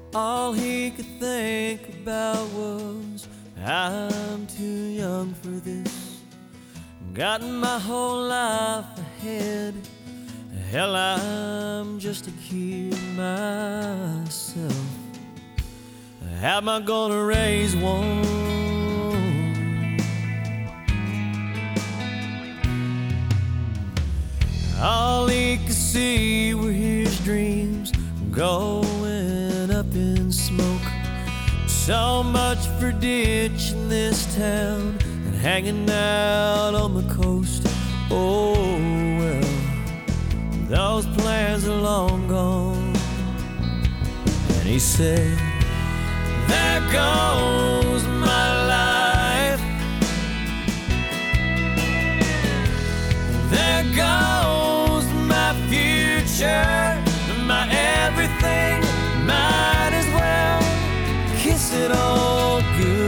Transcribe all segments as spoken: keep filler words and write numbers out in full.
All he could think about was, I'm too young for this. Got my whole life ahead. Hell, I'm just a kid myself. How am I gonna raise one? All he could see were his dreams going up in smoke. So much for ditching this town and hanging out on the coast. Oh well, those plans are long gone. And he said, there goes my life. There goes my future, my everything. Might as well kiss it all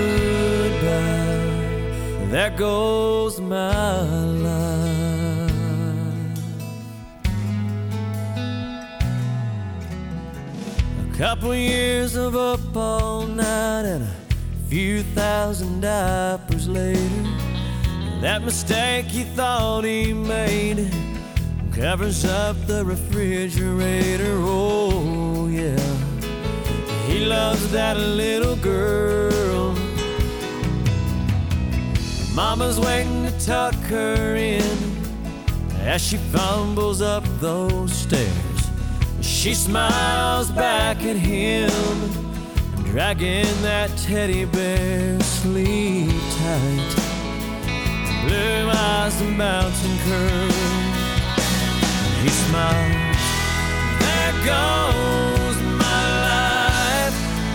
goodbye. There goes my life. A couple years of up all night and a few thousand diapers later, that mistake he thought he made covers up the refrigerator. Oh yeah, he loves that little girl. Mama's waiting to tuck her in as she fumbles up those stairs. She smiles back at him, dragging that teddy bear. Sleep tight, blue eyes and bouncing curls. He smiles, there goes my life.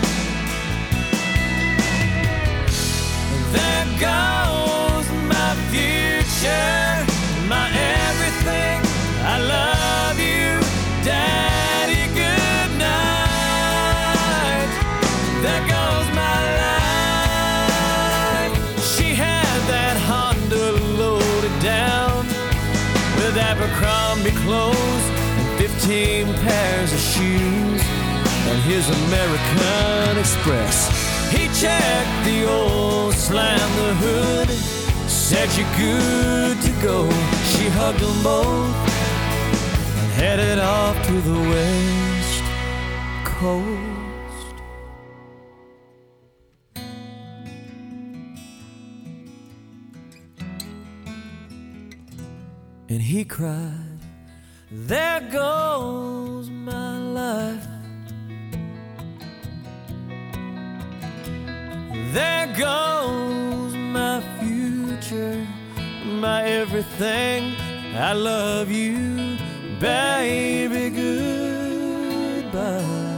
There goes my future, my everything. I love you, Daddy, good night. There goes my life. She had that Honda loaded down with Abercrombie clothes and fifteen pairs of shoes and his American Express. He checked the oil, slammed the hood, said you're good to go. She hugged them both and headed off to the West Coast. And he cried, there goes my life. There goes my future, my everything. I love you, baby, goodbye.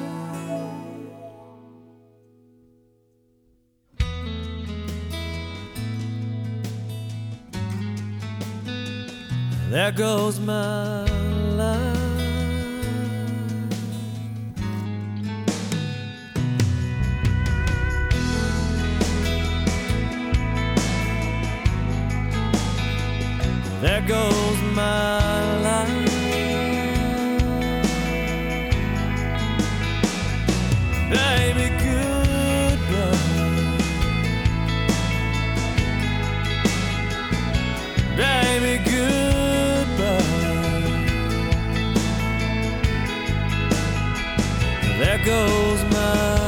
There goes my life. There goes my life. Baby, goodbye. Baby, goodbye. There goes my